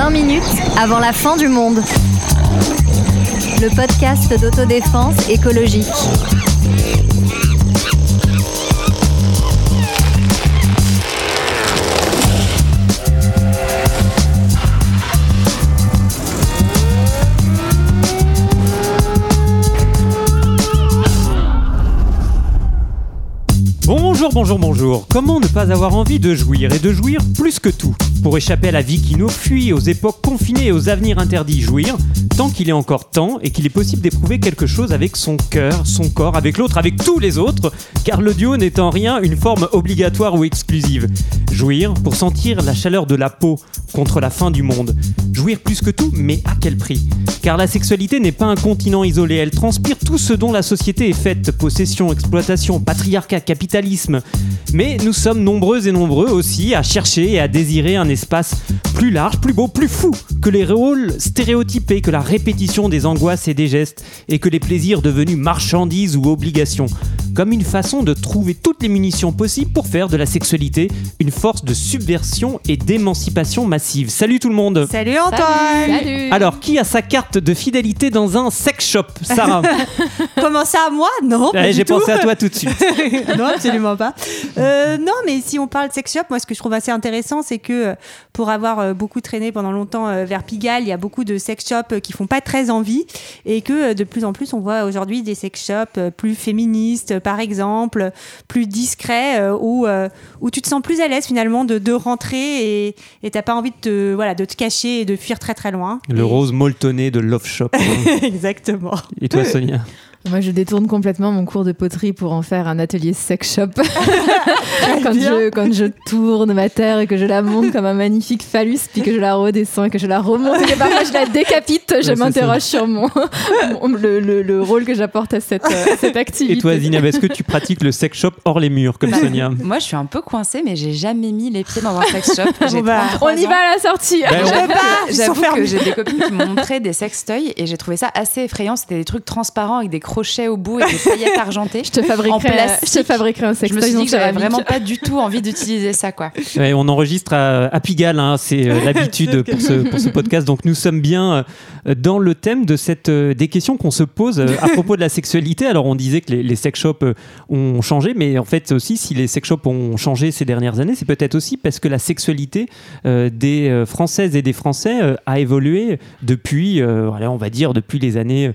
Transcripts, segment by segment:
20 minutes avant la fin du monde. Le podcast d'autodéfense écologique. Bonjour. Comment ne pas avoir envie de jouir, et de jouir plus que tout? Pour échapper à la vie qui nous fuit, aux époques confinées et aux avenirs interdits, jouir, tant qu'il est encore temps et qu'il est possible d'éprouver quelque chose avec son cœur, son corps, avec l'autre, avec tous les autres, car le duo n'est en rien une forme obligatoire ou exclusive. Jouir pour sentir la chaleur de la peau contre la fin du monde. Jouir plus que tout, mais à quel prix? Car la sexualité n'est pas un continent isolé, elle transpire tout ce dont la société est faite, possession, exploitation, patriarcat, capitalisme. Mais nous sommes nombreux et nombreux aussi à chercher et à désirer un espace plus large, plus beau, plus fou que les rôles stéréotypés, que la répétition des angoisses et des gestes, et que les plaisirs devenus marchandises ou obligations. Comme une façon de trouver toutes les munitions possibles pour faire de la sexualité une force de subversion et d'émancipation massive. Salut tout le monde. Salut Antoine. Salut. Alors, qui a sa carte de fidélité dans un sex shop? Sarah. Comment ça, moi? Non, pas J'ai du tout. pensé à toi tout de suite. Non, absolument pas. Non, mais si on parle de sex shop, moi, ce que je trouve assez intéressant, c'est que pour avoir beaucoup traîné pendant longtemps vers Pigalle, il y a beaucoup de sex shops qui font pas très envie, et que de plus en plus, on voit aujourd'hui des sex shops plus féministes, par exemple, plus discrets, où tu te sens plus à l'aise finalement de rentrer et t'as pas envie de te cacher et de fuir très très loin. Le rose molletonné de Love Shop. Exactement. Et toi, Sonia? Moi, je détourne complètement mon cours de poterie pour en faire un atelier sex shop. quand je tourne ma terre et que je la monte comme un magnifique phallus, puis que je la redescends et que je la remonte et que parfois je la décapite, je m'interroge sur le rôle que j'apporte à cette activité. Et toi, Zineb, est-ce que tu pratiques le sex shop hors les murs, comme Sonia? Moi, je suis un peu coincée, mais j'ai jamais mis les pieds dans un sex shop. On y va à la sortie. J'avoue que j'ai des copines qui m'ont montré des sextoys et j'ai trouvé ça assez effrayant. C'était des trucs transparents avec des crochets au bout et des paillettes argentées. Je te fabriquerai un sextoy. Je me suis dit que j'avais vraiment pas du tout envie d'utiliser ça, quoi. Ouais, on enregistre à Pigalle, hein, c'est l'habitude pour ce podcast. Donc nous sommes bien dans le thème de des questions qu'on se pose à propos de la sexualité. Alors on disait que les sex shops ont changé, mais en fait aussi, si les sex shops ont changé ces dernières années, c'est peut-être aussi parce que la sexualité des Françaises et des Français a évolué depuis, on va dire depuis les années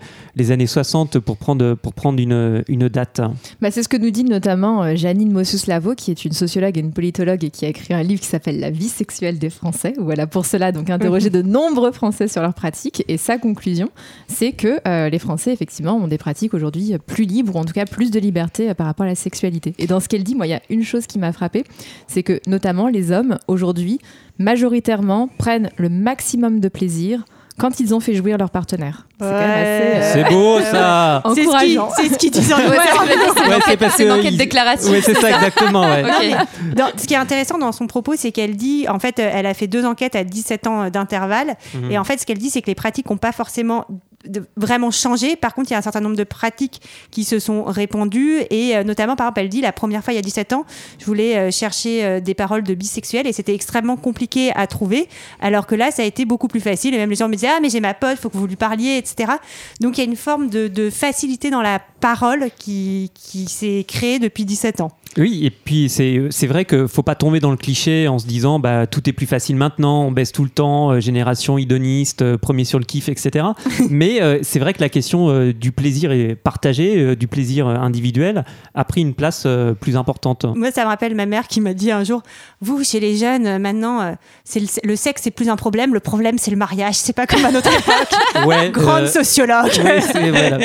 60 pour prendre une date. C'est ce que nous dit notamment Janine Mossus-Lavo, qui est une sociologue et une politologue et qui a écrit un livre qui s'appelle La vie sexuelle des Français, où elle a pour cela donc interrogé de nombreux Français sur leurs pratiques. Et sa conclusion, c'est que les Français, effectivement, ont des pratiques aujourd'hui plus libres, ou en tout cas plus de liberté par rapport à la sexualité. Et dans ce qu'elle dit, moi, il y a une chose qui m'a frappée, c'est que notamment les hommes, aujourd'hui, majoritairement, prennent le maximum de plaisir quand ils ont fait jouir leur partenaire. C'est quand même assez... C'est beau, ça. Encourageant. C'est ce qu'ils disent en C'est une enquête déclaration. Oui, c'est ça, exactement. Ouais. Okay. Ce qui est intéressant dans son propos, c'est qu'elle dit, en fait, elle a fait 2 enquêtes à 17 ans d'intervalle. Et en fait, ce qu'elle dit, c'est que les pratiques n'ont pas forcément vraiment changé. Par contre, il y a un certain nombre de pratiques qui se sont répandues, et notamment, par exemple, elle dit, la première fois, il y a 17 ans, je voulais chercher des paroles de bisexuels, et c'était extrêmement compliqué à trouver, alors que là, ça a été beaucoup plus facile, et même les gens me disaient, mais j'ai ma pote, faut que vous lui parliez, etc. Donc, il y a une forme de facilité dans la parole qui s'est créée depuis 17 ans. Oui, et puis c'est vrai qu'il ne faut pas tomber dans le cliché en se disant tout est plus facile maintenant, on baisse tout le temps, génération hédoniste, premier sur le kiff, etc. Mais c'est vrai que la question du plaisir est partagé, du plaisir individuel, a pris une place plus importante. Moi, ça me rappelle ma mère qui m'a dit un jour, vous, chez les jeunes, maintenant, le sexe, c'est plus un problème, le problème, c'est le mariage, c'est pas comme à notre époque. Ouais, Grande sociologue. Ouais, voilà.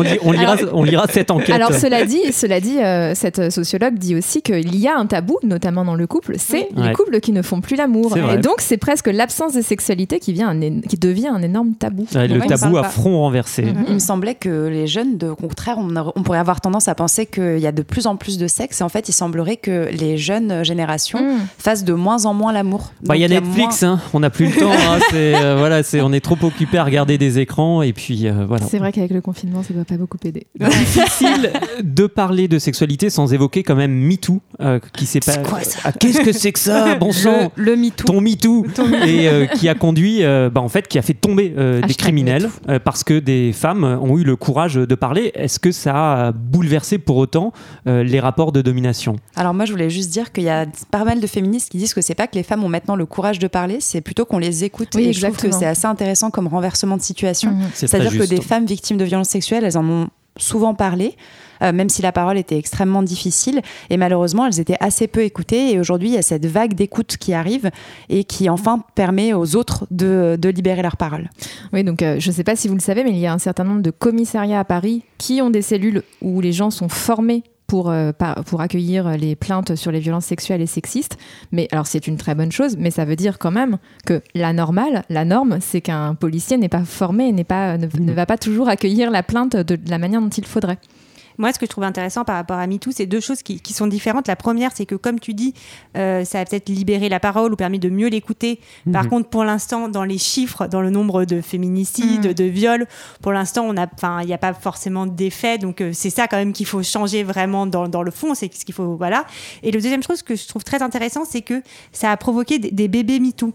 On lira cette enquête. Alors, cela dit, cette sociologue dit aussi qu'il y a un tabou, notamment dans le couple, c'est les couples qui ne font plus l'amour. Et donc, c'est presque l'absence de sexualité qui devient un énorme tabou. Ouais, le tabou à front renversé. Il me semblait que les jeunes, au contraire, on pourrait avoir tendance à penser qu'il y a de plus en plus de sexe. Et en fait, il semblerait que les jeunes générations fassent de moins en moins l'amour. Il y a Netflix, on n'a plus le temps. On est trop occupé à regarder des écrans. Et puis, voilà. C'est vrai qu'avec le confinement, ça ne doit pas beaucoup aider. Difficile de parler de sexualité sans évoquer quand même MeToo qui s'est C'est quoi ça qu'est-ce que c'est que ça, bon sang, Le MeToo. ton MeToo, et qui a conduit, en fait, qui a fait tomber des criminels parce que des femmes ont eu le courage de parler. Est-ce que ça a bouleversé pour autant les rapports de domination ? Alors moi, je voulais juste dire qu'il y a pas mal de féministes qui disent que c'est pas que les femmes ont maintenant le courage de parler, c'est plutôt qu'on les écoute. Oui, et je trouve que exactement. c'est assez intéressant comme renversement de situation. C'est C'est-à-dire très que juste. des femmes victimes de violences sexuelles, elles en ont souvent parlé, même si la parole était extrêmement difficile. Et malheureusement, elles étaient assez peu écoutées. Et aujourd'hui, il y a cette vague d'écoute qui arrive et qui enfin permet aux autres de libérer leur parole. Oui, donc je ne sais pas si vous le savez, mais il y a un certain nombre de commissariats à Paris qui ont des cellules où les gens sont formés pour accueillir les plaintes sur les violences sexuelles et sexistes. Mais alors, c'est une très bonne chose, mais ça veut dire quand même que la norme, c'est qu'un policier n'est pas formé, ne va pas toujours accueillir la plainte de la manière dont il faudrait. Moi, ce que je trouve intéressant par rapport à MeToo, c'est deux choses qui sont différentes. La première, c'est que, comme tu dis, ça a peut-être libéré la parole ou permis de mieux l'écouter. Par contre, pour l'instant, dans les chiffres, dans le nombre de féminicides, de viols, pour l'instant, il n'y a pas forcément d'effet. Donc, c'est ça quand même qu'il faut changer vraiment dans le fond. C'est ce qu'il faut, voilà. Et le deuxième chose que je trouve très intéressant, c'est que ça a provoqué des bébés MeToo.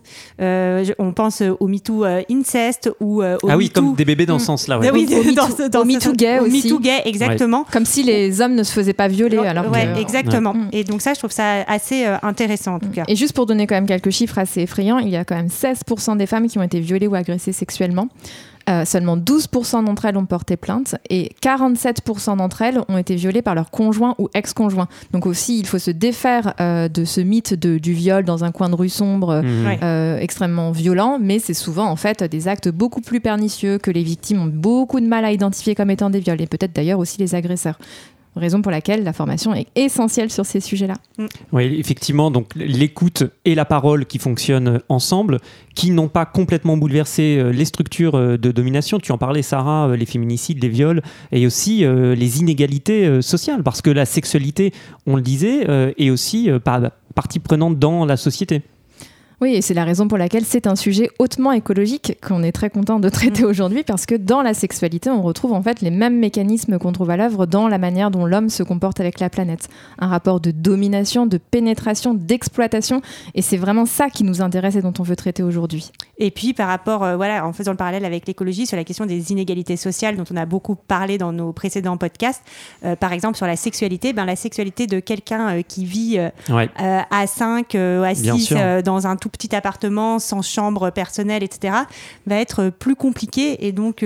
On pense au MeToo inceste ou au oui, MeToo... comme des bébés dans ce sens-là. Ouais. Oui, Au MeToo gay au aussi. MeToo gay, exactement. Comme si les hommes ne se faisaient pas violer. Alors Ouais, que... exactement. Ouais. Et donc ça, je trouve ça assez intéressant en tout cas. Et juste pour donner quand même quelques chiffres assez effrayants, il y a quand même 16% des femmes qui ont été violées ou agressées sexuellement. Seulement 12% d'entre elles ont porté plainte et 47% d'entre elles ont été violées par leur conjoint ou ex-conjoint. Donc aussi, il faut se défaire de ce mythe du viol dans un coin de rue sombre extrêmement violent, mais c'est souvent en fait des actes beaucoup plus pernicieux que les victimes ont beaucoup de mal à identifier comme étant des viols et peut-être d'ailleurs aussi les agresseurs. Raison pour laquelle la formation est essentielle sur ces sujets-là. Oui, effectivement, donc l'écoute et la parole qui fonctionnent ensemble, qui n'ont pas complètement bouleversé les structures de domination. Tu en parlais, Sarah, les féminicides, les viols, et aussi les inégalités sociales, parce que la sexualité, on le disait, est aussi partie prenante dans la société. Oui, et c'est la raison pour laquelle c'est un sujet hautement écologique qu'on est très content de traiter aujourd'hui, parce que dans la sexualité, on retrouve en fait les mêmes mécanismes qu'on trouve à l'œuvre dans la manière dont l'homme se comporte avec la planète. Un rapport de domination, de pénétration, d'exploitation, et c'est vraiment ça qui nous intéresse et dont on veut traiter aujourd'hui. Et puis par rapport, en faisant le parallèle avec l'écologie, sur la question des inégalités sociales dont on a beaucoup parlé dans nos précédents podcasts, par exemple sur la sexualité de quelqu'un qui vit à 5, à 6, dans un tout petit appartement, sans chambre personnelle, etc., va être plus compliqué. Et donc,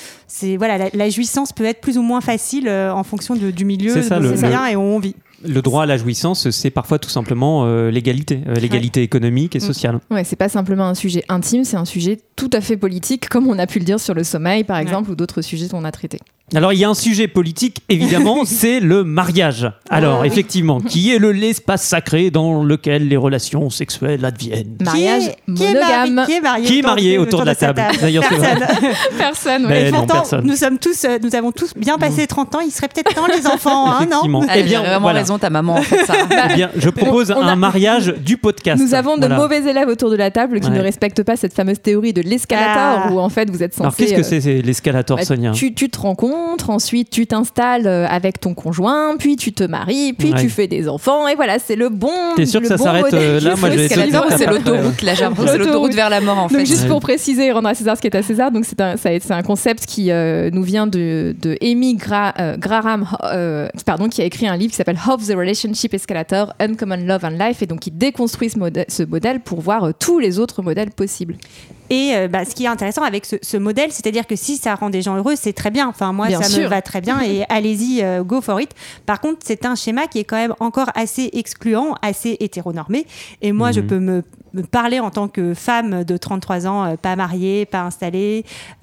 la jouissance peut être plus ou moins facile en fonction du milieu dont on vient et où on vit. Le droit à la jouissance, c'est parfois tout simplement l'égalité économique et sociale. Ouais, c'est pas simplement un sujet intime, c'est un sujet tout à fait politique, comme on a pu le dire sur le sommeil, par exemple, ou d'autres sujets qu'on a traités. Alors, il y a un sujet politique, évidemment, c'est le mariage. Alors, effectivement, qui est l'espace sacré dans lequel les relations sexuelles adviennent. Mariage monogame. Qui est marié autour de la table. D'ailleurs, Personne. Et pourtant, personne. nous avons tous bien passé 30 ans. Il serait peut-être temps, les enfants, non ? Eh bien, vraiment raison, ta maman, en fait, ça. Eh bien, je propose un mariage du podcast. Nous avons de mauvais élèves autour de la table qui ne respectent pas cette fameuse théorie de l'escalator, où en fait, vous êtes censé... Alors, qu'est-ce que c'est l'escalator, Sonia ? Tu te rencontres, ensuite tu t'installes avec ton conjoint, puis tu te maries, puis tu fais des enfants, et voilà, c'est le bon. T'es sûr que ça s'arrête là ? Moi, c'est l'autoroute, là, j'ai l'impression que c'est l'autoroute vers la mort, en fait. Donc, juste pour préciser et rendre à César ce qui est à César, donc c'est un concept qui nous vient de Amy Graham, qui a écrit un livre qui s'appelle Of the Relationship Escalator, Uncommon Love and Life, et donc qui déconstruit ce modèle pour voir tous les autres modèles possibles. Et ce qui est intéressant avec ce modèle, c'est-à-dire que si ça rend des gens heureux, c'est très bien. Enfin, moi, bien ça sûr. me va très bien et allez-y, go for it. Par contre, c'est un schéma qui est quand même encore assez excluant, assez hétéronormé. Et moi, je peux me parler en tant que femme de 33 ans, pas mariée, pas installée,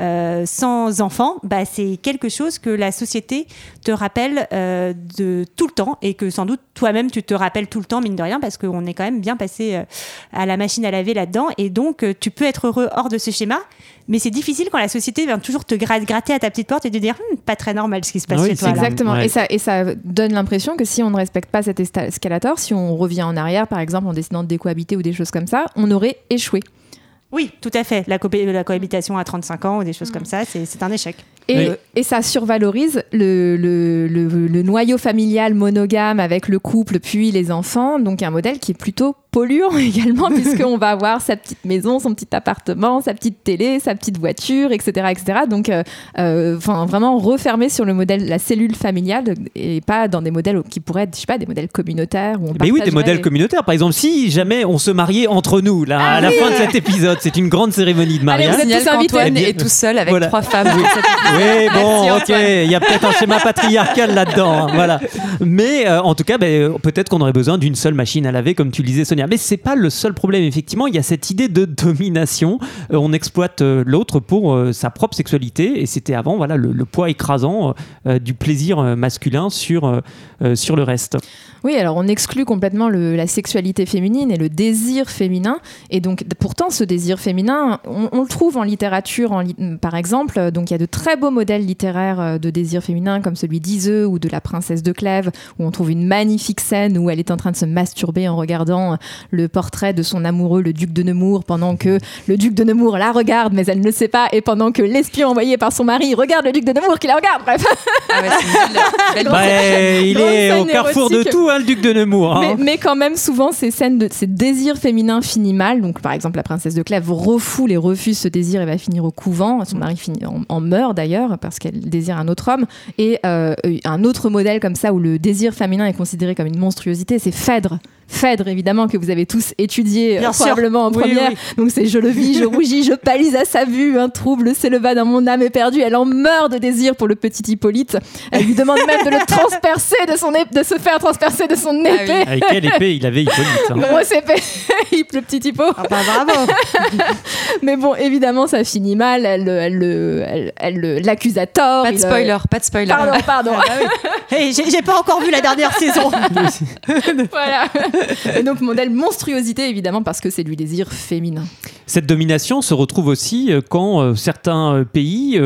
sans enfant. C'est quelque chose que la société te rappelle de tout le temps et que sans doute toi-même, tu te rappelles tout le temps, mine de rien, parce qu'on est quand même bien passé à la machine à laver là-dedans. Et donc, tu peux être heureux hors de ce schéma, mais c'est difficile quand la société vient toujours te gratter à ta petite porte et te dire pas très normal ce qui se passe chez toi. Exactement. Ouais. Et ça donne l'impression que si on ne respecte pas cet escalator, si on revient en arrière, par exemple en décidant de décohabiter ou des choses comme ça, on aurait échoué. Oui, tout à fait. La cohabitation à 35 ans ou des choses comme ça, c'est un échec. Et ça survalorise le noyau familial monogame avec le couple puis les enfants, donc un modèle qui est plutôt polluant également, puisqu'on va avoir sa petite maison, son petit appartement, sa petite télé, sa petite voiture, etc. Donc vraiment refermé sur le modèle, la cellule familiale, et pas dans des modèles qui pourraient être, je sais pas, des modèles communautaires où on Mais oui, des modèles communautaires. Par exemple, si jamais on se mariait entre nous, là, à la fin de cet épisode, c'est une grande cérémonie de mariage. Allez, vous êtes tous invités. Antoine est tout seul avec 3 femmes. Oui, bon, ok, il y a peut-être un schéma patriarcal là-dedans, hein, voilà. Mais en tout cas, peut-être qu'on aurait besoin d'une seule machine à laver, comme tu le disais, Sonia. Mais c'est pas le seul problème, effectivement. Il y a cette idée de domination. On exploite l'autre pour sa propre sexualité, et c'était avant, voilà, le poids écrasant du plaisir masculin sur le reste. Oui, alors on exclut complètement la sexualité féminine et le désir féminin. Et donc, pourtant, ce désir féminin, on le trouve en littérature, par exemple. Donc, il y a de très beaux modèles littéraires de désir féminin, comme celui d'Iseux ou de la princesse de Clèves, où on trouve une magnifique scène où elle est en train de se masturber en regardant le portrait de son amoureux, le duc de Nemours, pendant que le duc de Nemours la regarde, mais elle ne le sait pas, et pendant que l'espion envoyé par son mari regarde le duc de Nemours qui la regarde. Bref. Ah ouais, c'est une belle il est au carrefour de tout, le duc de Nemours. Hein. Mais quand même, souvent, ces scènes ces désirs féminins finissent mal. Donc, par exemple, la princesse de Clèves refoule et refuse ce désir et va finir au couvent. Son mari en meurt d'ailleurs parce qu'elle désire un autre homme. Et un autre modèle comme ça où le désir féminin est considéré comme une monstruosité, c'est Phèdre. Phèdre, évidemment, que vous avez tous étudié probablement en première. Oui. Donc c'est je le vis, je rougis, je pâlis à sa vue, un trouble s'éleva dans mon âme éperdue. Elle en meurt de désir pour le petit Hippolyte. Elle lui demande même de le transpercer de se faire transpercer de son épée. Ah oui. Avec quelle épée il avait Hippolyte, hein. Grosse épée, le petit Hippo. Ah bah bravo. Mais bon, évidemment, ça finit mal. Elle l'accuse à tort. Pas de spoiler. Pardon. Ah bah oui. Hey, j'ai pas encore vu la dernière saison. Voilà. Et donc, modèle monstruosité, évidemment, parce que c'est du désir féminin. Cette domination se retrouve aussi quand certains pays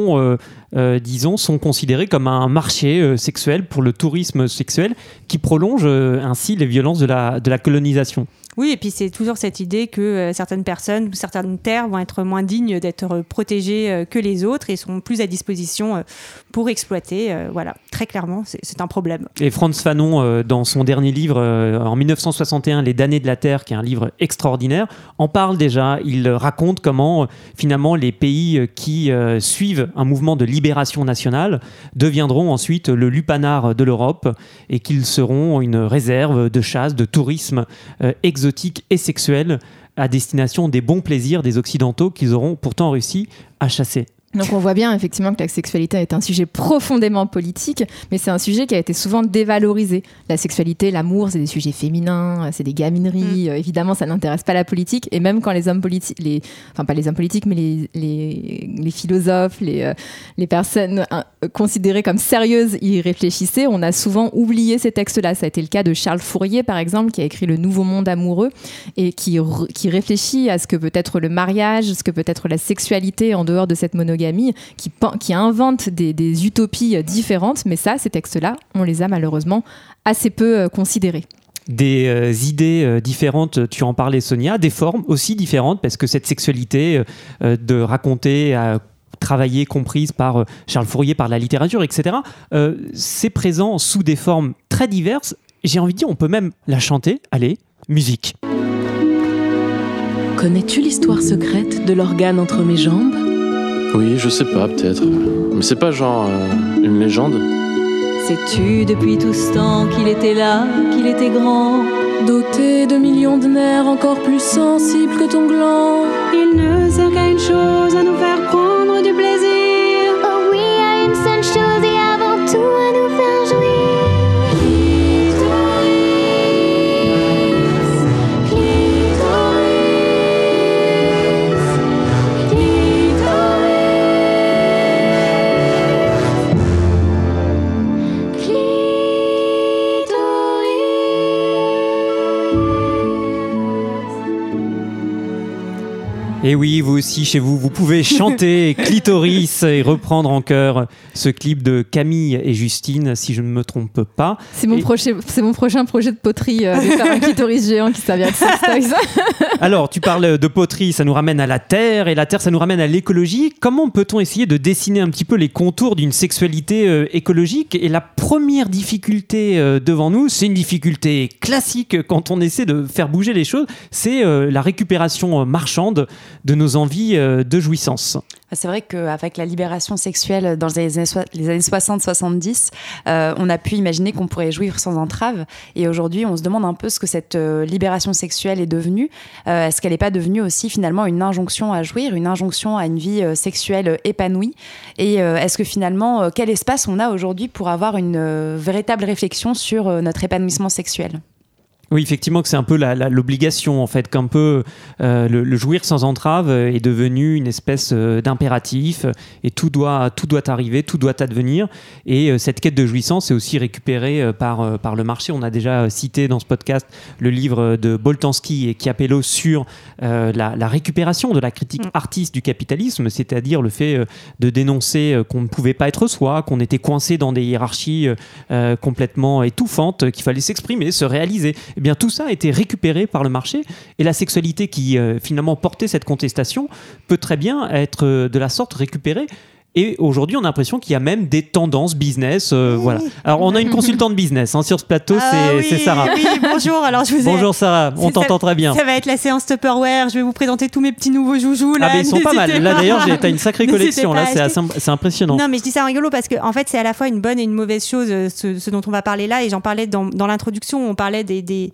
sont considérés comme un marché sexuel pour le tourisme sexuel qui prolonge ainsi les violences de la colonisation. Oui, et puis c'est toujours cette idée que certaines personnes ou certaines terres vont être moins dignes d'être protégées que les autres et sont plus à disposition pour exploiter. Voilà, très clairement, c'est un problème. Et Frantz Fanon, dans son dernier livre, en 1961, Les damnés de la terre, qui est un livre extraordinaire, en parle déjà. Il raconte comment, finalement, les pays qui suivent un mouvement de libération nationale deviendront ensuite le lupanar de l'Europe et qu'ils seront une réserve de chasse, de tourisme exotique et sexuel à destination des bons plaisirs des Occidentaux qu'ils auront pourtant réussi à chasser. Donc on voit bien effectivement que la sexualité est un sujet profondément politique, mais c'est un sujet qui a été souvent dévalorisé. La sexualité, l'amour, c'est des sujets féminins, c'est des gamineries. Évidemment, ça n'intéresse pas la politique. Et même quand les hommes politiques, pas les hommes politiques, mais les philosophes, les personnes considérées comme sérieuses y réfléchissaient, on a souvent oublié ces textes-là. Ça a été le cas de Charles Fourier, par exemple, qui a écrit Le Nouveau Monde amoureux et qui réfléchit à ce que peut être le mariage, ce que peut être la sexualité en dehors de cette monogamie, qui invente des utopies différentes, mais ces textes-là, on les a malheureusement assez peu considérés. Des idées différentes, tu en parlais Sonia, des formes aussi différentes, parce que cette sexualité de raconter travaillée, comprise par Charles Fourier, par la littérature, etc., c'est présent sous des formes très diverses. J'ai envie de dire, on peut même la chanter. Allez, musique. Connais-tu l'histoire secrète de l'organe entre mes jambes ? Oui, je sais pas, peut-être. Mais c'est pas genre une légende. Sais-tu depuis tout ce temps qu'il était là, qu'il était grand, doté de millions de nerfs encore plus sensibles que ton gland. Il ne sert qu'à une chose, à nous faire prendre du plaisir. Oh oui, à une seule chose et avant tout à nous faire jouir. Et oui, vous aussi, chez vous, vous pouvez chanter Clitoris et reprendre en chœur ce clip de Camille et Justine, si je ne me trompe pas. C'est mon prochain projet de poterie, de faire un clitoris géant qui servira de sex toys. Alors, tu parles de poterie, ça nous ramène à la Terre, et la Terre, ça nous ramène à l'écologie. Comment peut-on essayer de dessiner un petit peu les contours d'une sexualité écologique ? Et la première difficulté devant nous, c'est une difficulté classique quand on essaie de faire bouger les choses, c'est la récupération marchande de nos envies de jouissance. C'est vrai qu'avec la libération sexuelle dans les années 60-70, on a pu imaginer qu'on pourrait jouir sans entrave. Et aujourd'hui, on se demande un peu ce que cette libération sexuelle est devenue. Est-ce qu'elle n'est pas devenue aussi finalement une injonction à jouir, une injonction à une vie sexuelle épanouie ? Et est-ce que finalement, quel espace on a aujourd'hui pour avoir une véritable réflexion sur notre épanouissement sexuel ? Oui, effectivement, que c'est un peu l'obligation, en fait, qu'un peu le jouir sans entrave est devenu une espèce d'impératif, et tout doit arriver, tout doit advenir, et cette quête de jouissance est aussi récupérée par le marché. On a déjà cité dans ce podcast le livre de Boltanski et Chiapello sur la récupération de la critique artiste du capitalisme, c'est-à-dire le fait de dénoncer qu'on ne pouvait pas être soi, qu'on était coincé dans des hiérarchies complètement étouffantes, qu'il fallait s'exprimer, se réaliser. Eh bien, tout ça a été récupéré par le marché, et la sexualité qui finalement portait cette contestation peut très bien être de la sorte récupérée. Et aujourd'hui, on a l'impression qu'il y a même des tendances business. Voilà. Alors, on a une consultante business sur ce plateau, c'est Sarah. Oui, bonjour. Alors, bonjour Sarah, on t'entend très bien. Ça va être la séance Tupperware. Je vais vous présenter tous mes petits nouveaux joujoux. Là, ils sont pas mal. Là, d'ailleurs, t'as une sacrée collection. Là, c'est impressionnant. Non, mais je dis ça en rigolo parce que, en fait, c'est à la fois une bonne et une mauvaise chose, ce dont on va parler là. Et j'en parlais dans l'introduction. On parlait des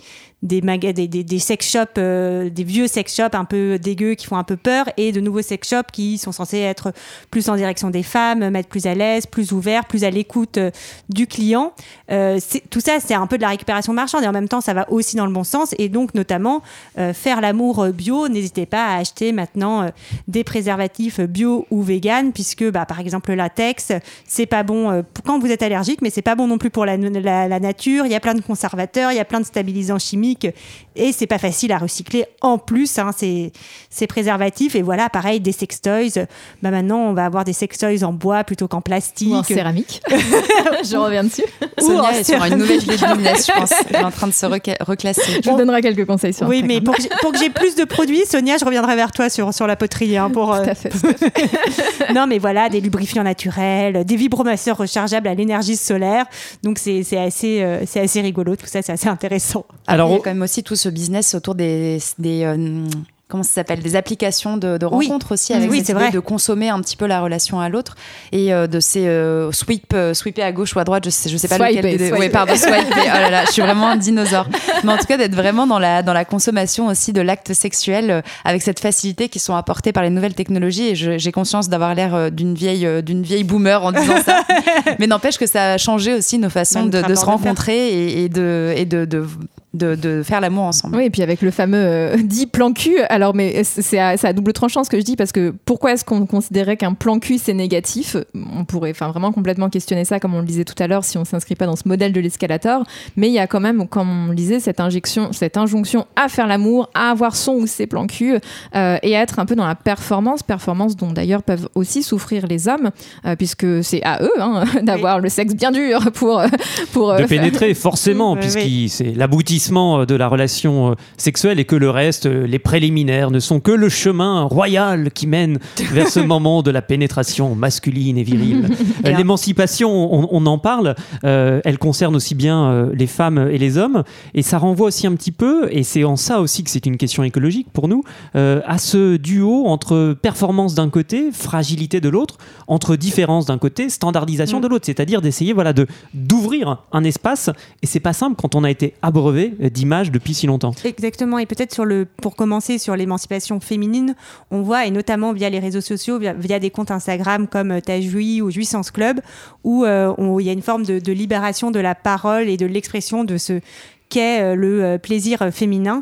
sex shops, des vieux sex shops un peu dégueux qui font un peu peur, et de nouveaux sex shops qui sont censés être plus en direction des femmes, mettre plus à l'aise, plus ouvert, plus à l'écoute du client. Tout ça, c'est un peu de la récupération marchande, et en même temps, ça va aussi dans le bon sens. Et donc, notamment, faire l'amour bio. N'hésitez pas à acheter maintenant des préservatifs bio ou vegan, puisque, par exemple, le latex, c'est pas bon quand vous êtes allergique, mais c'est pas bon non plus pour la nature. Il y a plein de conservateurs, il y a plein de stabilisants chimiques, et c'est pas facile à recycler en plus, ces préservatifs. Et voilà, pareil, des sextoys. Maintenant, on va avoir des sextoys en bois plutôt qu'en plastique. Ou en céramique. Je reviens dessus. Sonia est sur une nouvelle illumination, je pense. Elle est en train de se reclasser. Je vous donnerai quelques conseils sur Instagram. Oui, mais pour que j'ai plus de produits, Sonia, je reviendrai vers toi sur la poterie. Tout à fait. Non, mais voilà, des lubrifiants naturels, des vibromasseurs rechargeables à l'énergie solaire. Donc, c'est assez rigolo. Tout ça, c'est assez intéressant. Alors, il y a quand même aussi tout ce business autour des comment ça s'appelle, des applications de rencontres aussi, avec cette idée de consommer un petit peu la relation à l'autre, et de ces swiper à gauche ou à droite, je sais pas lequel des deux. Oui, pardon, swiper. Oh là là, je suis vraiment un dinosaure. Mais en tout cas, d'être vraiment dans la consommation aussi de l'acte sexuel, avec cette facilité qui sont apportées par les nouvelles technologies. Et j'ai conscience d'avoir l'air d'une vieille boomer en disant ça. Mais n'empêche que ça a changé aussi nos façons de se rencontrer et de faire l'amour ensemble. Oui, et puis avec le fameux dit plan cul. Alors, mais c'est à double tranchant ce que je dis, parce que pourquoi est-ce qu'on considérait qu'un plan cul c'est négatif ? On pourrait vraiment complètement questionner ça, comme on le disait tout à l'heure, si on s'inscrit pas dans ce modèle de l'escalator. Mais il y a quand même, comme on le disait, cette injonction à faire l'amour, à avoir son ou ses plans cul, et à être un peu dans la performance dont d'ailleurs peuvent aussi souffrir les hommes, puisque c'est à eux d'avoir le sexe bien dur pour de pénétrer forcément, puisque c'est l'aboutissement de la relation sexuelle, et que le reste, les préliminaires, ne sont que le chemin royal qui mène vers ce moment de la pénétration masculine et virile. L'émancipation, on en parle, elle concerne aussi bien les femmes et les hommes, et ça renvoie aussi un petit peu, et c'est en ça aussi que c'est une question écologique pour nous, à ce duo entre performance d'un côté, fragilité de l'autre, entre différence d'un côté, standardisation de l'autre, c'est-à-dire d'essayer d'ouvrir un espace, et c'est pas simple quand on a été abreuvé d'images depuis si longtemps. Exactement, et peut-être pour commencer sur l'émancipation féminine, on voit, et notamment via les réseaux sociaux, via des comptes Instagram comme T'as joui ou Jouissance Club, où il y a une forme de libération de la parole et de l'expression de ce qu'est le plaisir féminin.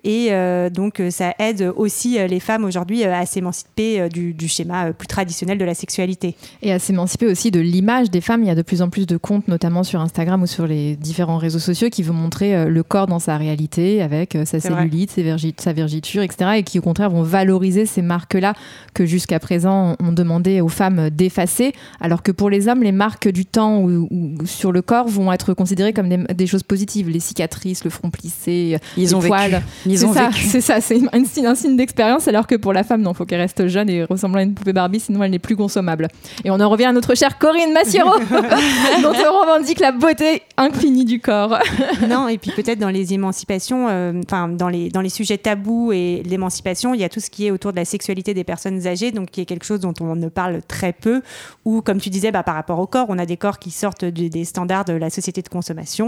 et donc ça aide aussi les femmes aujourd'hui à s'émanciper du schéma plus traditionnel de la sexualité. Et à s'émanciper aussi de l'image des femmes. Il y a de plus en plus de comptes, notamment sur Instagram ou sur les différents réseaux sociaux, qui vont montrer le corps dans sa réalité, avec sa cellulite, sa vergiture, etc. Et qui, au contraire, vont valoriser ces marques-là que jusqu'à présent, on demandait aux femmes d'effacer. Alors que pour les hommes, les marques du temps ou sur le corps vont être considérées comme des choses positives. Les cicatrices, le front plissé, les poils. C'est ça, c'est un signe d'expérience. Alors que pour la femme, non, il faut qu'elle reste jeune et ressemblant à une poupée Barbie, sinon elle n'est plus consommable. Et on en revient à notre chère Corinne Massiero, dont on revendique la beauté infinie du corps. Non, et puis peut-être dans les émancipations, dans les sujets tabous et l'émancipation, il y a tout ce qui est autour de la sexualité des personnes âgées, donc qui est quelque chose dont on ne parle très peu, ou comme tu disais, par rapport au corps, on a des corps qui sortent des standards de la société de consommation,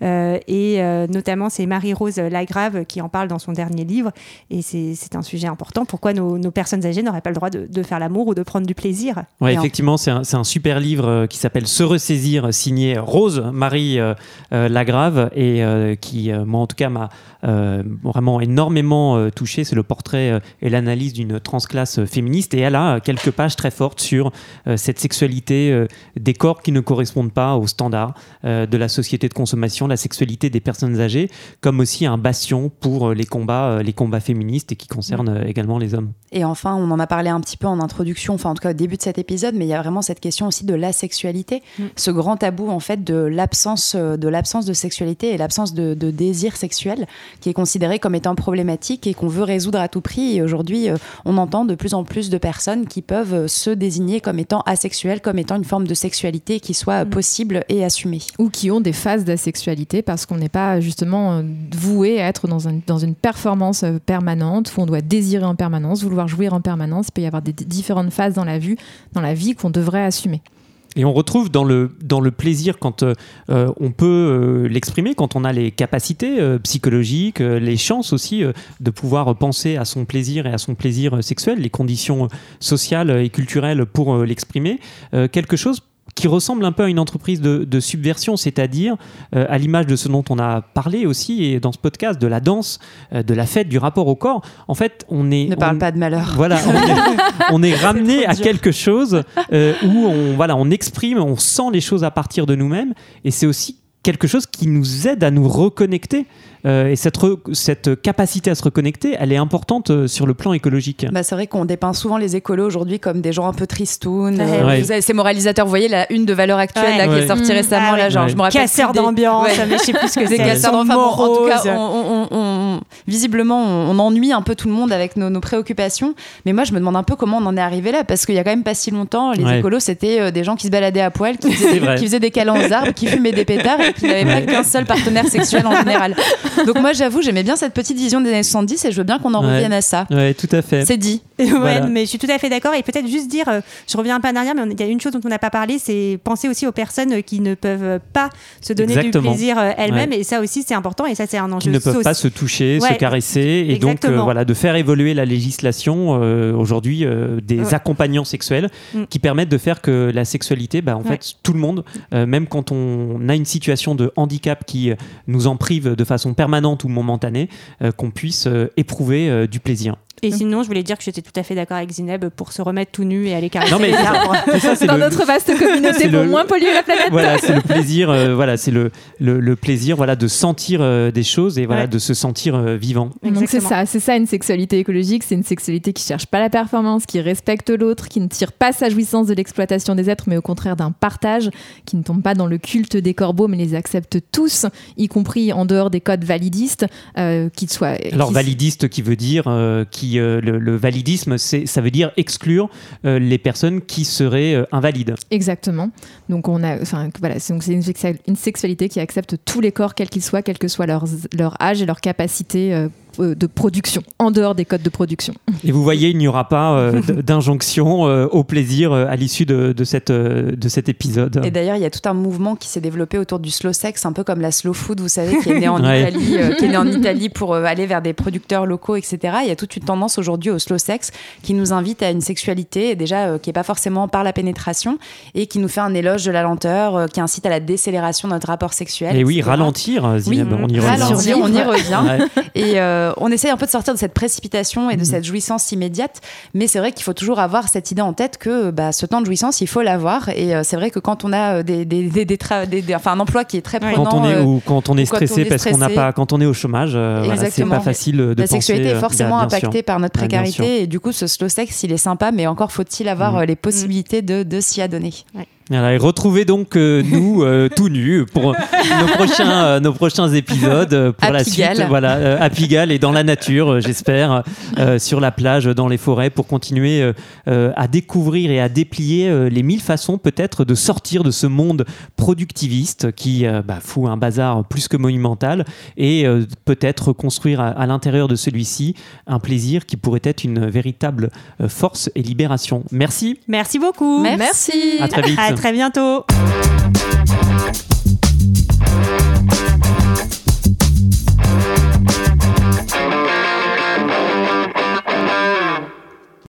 et notamment c'est Marie-Rose Lagrave qui en parle dans son dernier livre, et c'est un sujet important. Pourquoi nos personnes âgées n'auraient pas le droit de faire l'amour ou de prendre du plaisir? Ouais, effectivement, c'est un super livre qui s'appelle Se ressaisir, signé Rose Marie Lagrave, et qui, moi en tout cas, m'a vraiment énormément touché. C'est le portrait et l'analyse d'une transclasse féministe, et elle a quelques pages très fortes sur cette sexualité des corps qui ne correspondent pas aux standards de la société de consommation, la sexualité des personnes âgées, comme aussi un bastion pour les combats féministes et qui concernent également les hommes. Et enfin, on en a parlé un petit peu en introduction, enfin en tout cas au début de cet épisode, mais il y a vraiment cette question aussi de l'asexualité, ce grand tabou en fait de l'absence de sexualité et l'absence de désir sexuel, qui est considéré comme étant problématique et qu'on veut résoudre à tout prix. Et aujourd'hui, on entend de plus en plus de personnes qui peuvent se désigner comme étant asexuelles, comme étant une forme de sexualité qui soit possible et assumée. Ou qui ont des phases d'asexualité parce qu'on n'est pas justement voué à être dans une performance permanente où on doit désirer en permanence, vouloir jouir en permanence. Il peut y avoir des différentes phases dans la vie qu'on devrait assumer. Et on retrouve dans le plaisir quand on peut l'exprimer, quand on a les capacités psychologiques, les chances aussi de pouvoir penser à son plaisir et à son plaisir sexuel, les conditions sociales et culturelles pour l'exprimer, quelque chose qui ressemble un peu à une entreprise de subversion, c'est-à-dire à l'image de ce dont on a parlé aussi et dans ce podcast, de la danse, de la fête, du rapport au corps. En fait, Ne parle pas de malheur. Voilà, on est ramené à quelque chose où on exprime, on sent les choses à partir de nous-mêmes, et c'est aussi quelque chose qui nous aide à nous reconnecter. Et cette capacité à se reconnecter, elle est importante sur le plan écologique. C'est vrai qu'on dépeint souvent les écolos aujourd'hui comme des gens un peu tristounes. Vous avez ces moralisateurs, vous voyez la une de Valeurs Actuelles là, qui est sortie récemment. Là, genre, je me rappelle casseurs d'ambiance, mais je sais plus ce que c'est. Des casseurs d'ambiance. En tout cas, visiblement, on ennuie un peu tout le monde avec nos préoccupations. Mais moi, je me demande un peu comment on en est arrivé là, parce qu'il y a quand même pas si longtemps, les écolos, c'était des gens qui se baladaient à poil, qui faisaient des câlins aux arbres, qui fumaient des pétards et qui n'avaient pas qu'un seul partenaire sexuel en général. Donc moi, j'avoue, j'aimais bien cette petite vision des années 70 et je veux bien qu'on en revienne à ça. Ouais, tout à fait. C'est dit. Voilà. Mais je suis tout à fait d'accord. Et peut-être juste dire, je reviens un peu en arrière, mais il y a une chose dont on n'a pas parlé, c'est penser aussi aux personnes qui ne peuvent pas se donner du plaisir elles-mêmes. Et ça aussi, c'est important. Et ça, c'est un enjeu. Qui ne peuvent pas se toucher, se caresser. Et donc, de faire évoluer la législation aujourd'hui des accompagnants sexuels qui permettent de faire que la sexualité, en fait, tout le monde, même quand on a une situation de handicap qui nous en prive de façon permanente ou momentanée, qu'on puisse éprouver du plaisir. Et sinon, je voulais dire que j'étais tout à fait d'accord avec Zineb pour se remettre tout nu et aller caresser les arbres. Dans notre vaste communauté pour moins polluer la planète. Voilà, c'est le plaisir, c'est le plaisir de sentir des choses et de se sentir vivant. Donc c'est ça une sexualité écologique, c'est une sexualité qui cherche pas la performance, qui respecte l'autre, qui ne tire pas sa jouissance de l'exploitation des êtres, mais au contraire d'un partage, qui ne tombe pas dans le culte des corbeaux, mais les accepte tous, y compris en dehors des codes validistes, qu'ils soient... Alors validiste qui veut dire... le validisme, ça veut dire exclure les personnes qui seraient invalides. Exactement. Donc c'est une sexualité qui accepte tous les corps, quels qu'ils soient, quel que soit leur âge et leur capacité de production, en dehors des codes de production. Et vous voyez, il n'y aura pas d'injonction au plaisir à l'issue de cet épisode. Et d'ailleurs, il y a tout un mouvement qui s'est développé autour du slow sex, un peu comme la slow food, vous savez, qui est née en Italie pour aller vers des producteurs locaux, etc. Il y a toute une tendance aujourd'hui au slow sex qui nous invite à une sexualité déjà qui n'est pas forcément par la pénétration et qui nous fait un éloge de la lenteur, qui incite à la décélération de notre rapport sexuel. Et oui, ralentir, Zineb, on y revient. On y revient. on essaye un peu de sortir de cette précipitation et de cette jouissance immédiate, mais c'est vrai qu'il faut toujours avoir cette idée en tête que ce temps de jouissance, il faut l'avoir. Et c'est vrai que quand on a un emploi qui est très prenant, quand on est stressé parce qu'on n'a pas, quand on est au chômage, c'est pas facile de penser. La sexualité est forcément impactée par notre précarité, et du coup, ce slow sex, il est sympa, mais encore faut-il avoir les possibilités de s'y adonner. Ouais. Voilà, et retrouvez donc nous tout nus pour nos prochains épisodes pour la suite. Voilà, à Pigalle et dans la nature, j'espère, sur la plage, dans les forêts, pour continuer à découvrir et à déplier les 1000 façons peut-être de sortir de ce monde productiviste qui fout un bazar plus que monumental, et peut-être construire à l'intérieur de celui-ci un plaisir qui pourrait être une véritable force et libération. Merci. Merci beaucoup. Merci. À très vite. À très bientôt.